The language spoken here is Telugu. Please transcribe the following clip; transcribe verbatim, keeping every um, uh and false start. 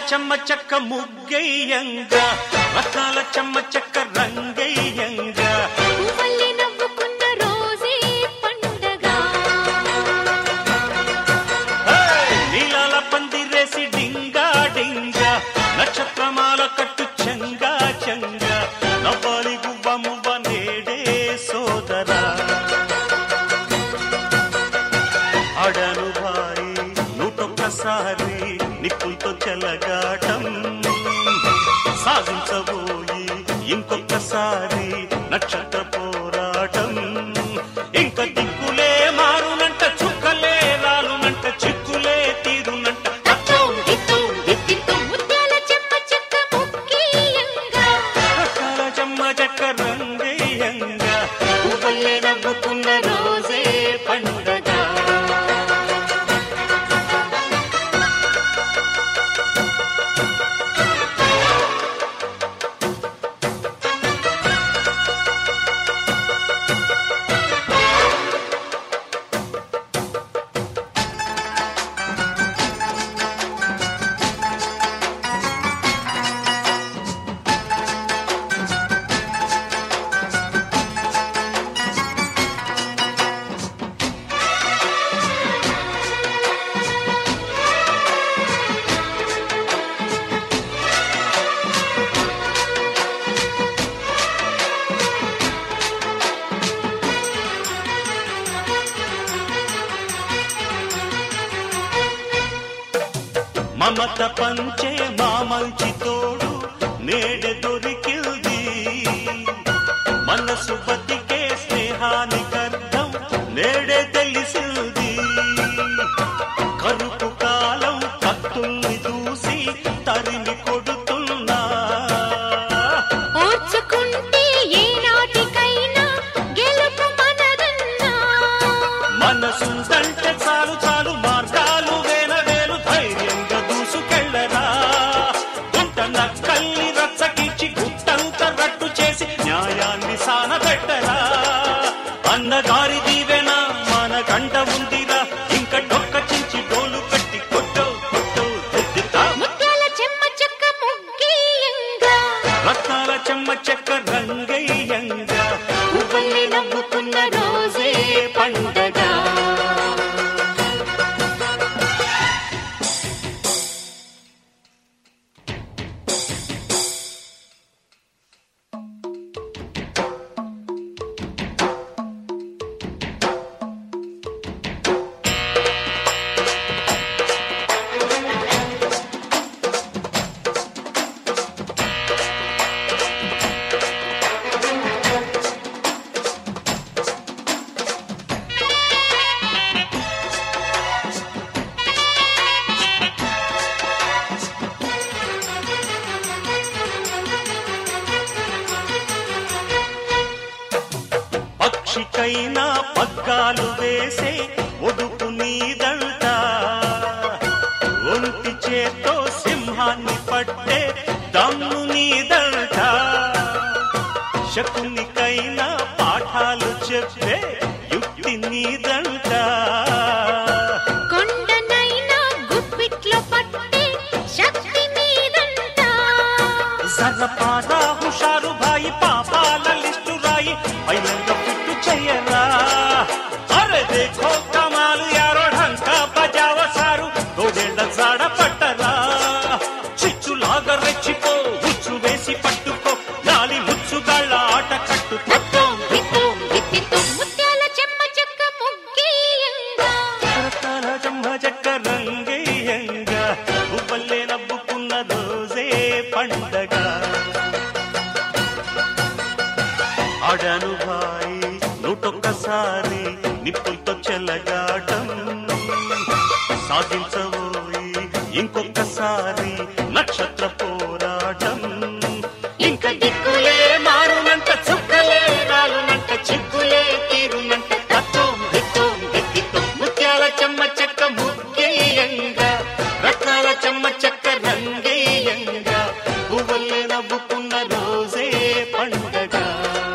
చెమ్మ చెక్క ముగ్గయ్యంగా రత్నాల చెమ్మ చెక్క రంగయ్యంగా పువ్వుల్ని నవ్వుకున్న రోజే పండగ నీలాల పందిరేసి డింగా డింగా నక్షత్రమాల కట్టు చెంగా చెంగా నవ్వాలి గువ్వ మువ్వ నేడే సోదరా ఆడను భాయి నూటొక్కసారి నిప్పులతో చెలగాటం సాగించబోయి ఇంకొకసారి నక్షత్ర పోరాటం ఇంక దిక్కులే మారునంట చుక్కలే రాలునంట చిక్కులే తీరునంట ముత్యాల చెమ్మ చెక్క ముగ్గయ్యంగా రకాల చెమ్మ చెక్క రంగయ్యంగా పువ్వుల్ని నవ్వుకున్న రోజే పండగ మమత పంచే మా మంచి తోడు నేడే దొరికింది మనసు బతికే స్నేహానికి అర్థం నేడే తెలిసింది కరుపు కాలం కత్తుల్ని దూసి తరిమి కొడుతున్నా ఓర్చుకుంటే ఏనాటికైనా గెలుపు మనదన్నా మనసుందంటే చాలు చాలు మార్గాలు వేల వేలు ధైర్యంగా దూసుకెళ్ళరా గుంట నక్కల్ని రచ్చకిచ్చి గుట్టంత రట్టు చేసి న్యాయాన్ని సానబెట్టరా అన్నగారి దీవెన మన గంట ఉందిరా ఇంకా డొక్క చించి డోలు కట్టి కొట్టో కొట్టో దిద్దుతా ముత్యాల చెమ్మ చెక్క ముగ్గయ్యంగా రత్నాల చెమ్మ చెక్క రంగయ్యంగా పువ్వుల్ని నవ్వుకున్న రోజే పండగ పక్షికైనా పగ్గాలు వేసే ఒడుపు నీదంట ఒంటి చేతో సింహాన్ని పట్టే దమ్ము నీదంట శకునికైనా పాఠాలు చెప్పే యుక్తి నీదంట కొండనైనా గుప్పిట్లో పట్టే శక్తి మీదంట జరపారా హుషారు భాయి పాపాల లిస్టు రాయి పైలంగా పిట్టు చెయ్యరా అరే దేఖో కమాలు యారో ఢంకా బజావ సారు తోడేళ్ల జాడ పట్టరా చిచ్చులాగా రెచ్చిపో ఉచ్చు వేసి పట్టుకో గాలి ముచ్చుగాళ్ళ ఆట కట్టు ముత్యాల చెమ్మ చెక్క ముగ్గయ్యంగా రకాల చెమ్మ చెక్క రంగయ్యంగా పువ్వుల్లే నవ్వుకున్న రోజే పండగ ఆడను భాయి నూటొక్కసారి నిప్పులతో చెలగాటం సాగించబోయి ఇంకొకసారి నక్షత్ర పోరాటం ఇంక దిక్కులే మారునంట చుక్కలే రాలునంట చిక్కులే తీరునంట తత్వం దిత్వం దిత్తితో ముత్యాల చెమ్మ చెక్క ముగ్గయ్యంగా రత్నాల చెమ్మ చెక్క రంగయ్యంగా పువ్వుల్లే నవ్వుకున్న రోజే పండగ